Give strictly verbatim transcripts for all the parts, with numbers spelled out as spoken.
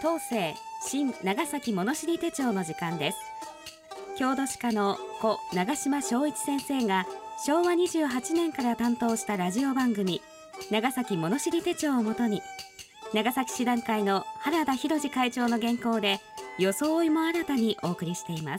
東西新長崎物知り手帳の時間です。郷土史家の故長島昭一先生がしょうわにじゅうはちねんから担当したラジオ番組長崎物知り手帳をもとに、長崎市団会の原田博司会長の原稿で装いも新たにお送りしています。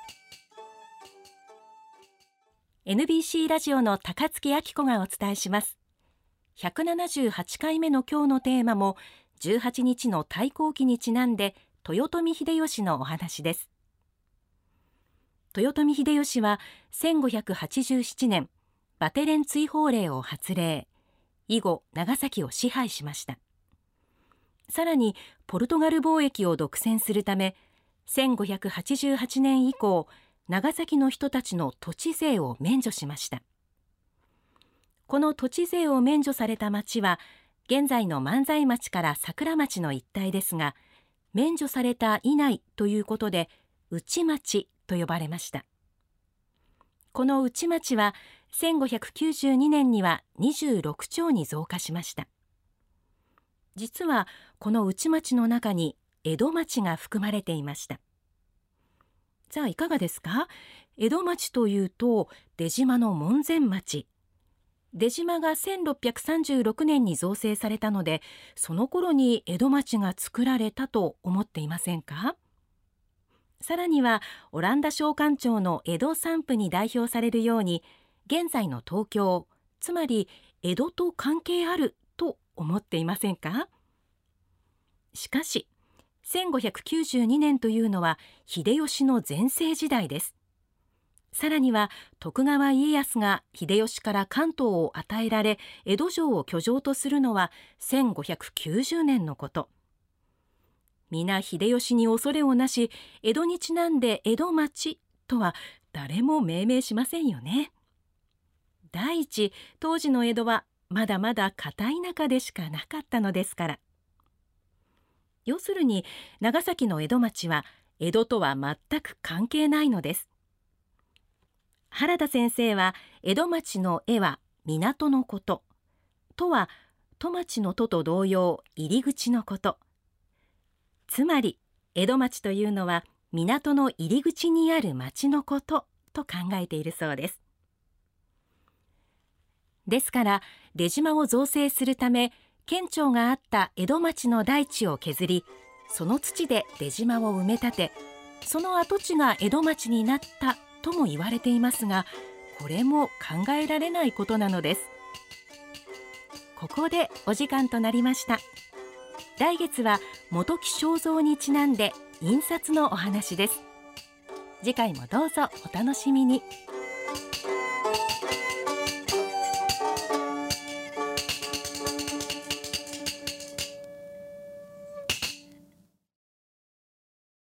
エヌビーシー ラジオの高槻明子がお伝えします。ひゃくななじゅうはちかいめの今日のテーマもじゅうはちにちの太閤記にちなんで豊臣秀吉のお話です。豊臣秀吉はせんごひゃくはちじゅうななねんバテレン追放令を発令、以後長崎を支配しました。さらにポルトガル貿易を独占するためせんごひゃくはちじゅうはちねん以降、長崎の人たちの土地税を免除しました。この土地税を免除された町は現在の万歳町から桜町の一帯ですが、免除された以内ということで内町と呼ばれました。この内町はせんごひゃくきゅうじゅうにねんにはにじゅうろくちょうに増加しました。実はこの内町の中に江戸町が含まれていました。じゃあいかがですか？江戸町というと出島の門前町。出島がせんろっぴゃくさんじゅうろくねんに造成されたので、その頃に江戸町が作られたと思っていませんか？さらにはオランダ商館長の江戸散布に代表されるように、現在の東京、つまり江戸と関係あると思っていませんか？しかしせんごひゃくきゅうじゅうにねんというのは秀吉の全盛時代です。さらには徳川家康が秀吉から関東を与えられ江戸城を居城とするのはせんごひゃくきゅうじゅうねんのこと。皆秀吉に恐れをなし、江戸にちなんで江戸町とは誰も命名しませんよね。第一、当時の江戸はまだまだ片田舎でしかなかったのですから。要するに長崎の江戸町は江戸とは全く関係ないのです。原田先生は江戸町の江は港のこと、とは戸町の戸と同様入り口のこと。つまり江戸町というのは港の入り口にある町のことと考えているそうです。ですから出島を造成するため県庁があった江戸町の大地を削り、その土で出島を埋め立て、その跡地が江戸町になったとも言われていますが、これも考えられないことなのです。ここでお時間となりました。来月は本木正蔵にちなんで印刷のお話です。次回もどうぞお楽しみに。